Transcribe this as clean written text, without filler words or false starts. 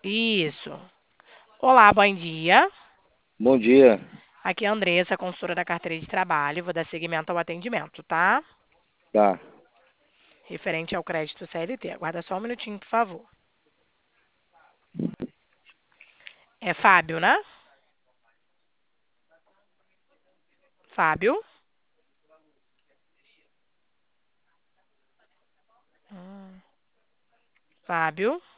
Isso. Olá, bom dia. Bom dia. Aqui é a Andressa, consultora da carteira de trabalho. Vou dar seguimento ao atendimento, tá? Tá. Referente ao crédito CLT. Aguarda só um minutinho, por favor. É Fábio, né? Fábio? Fábio?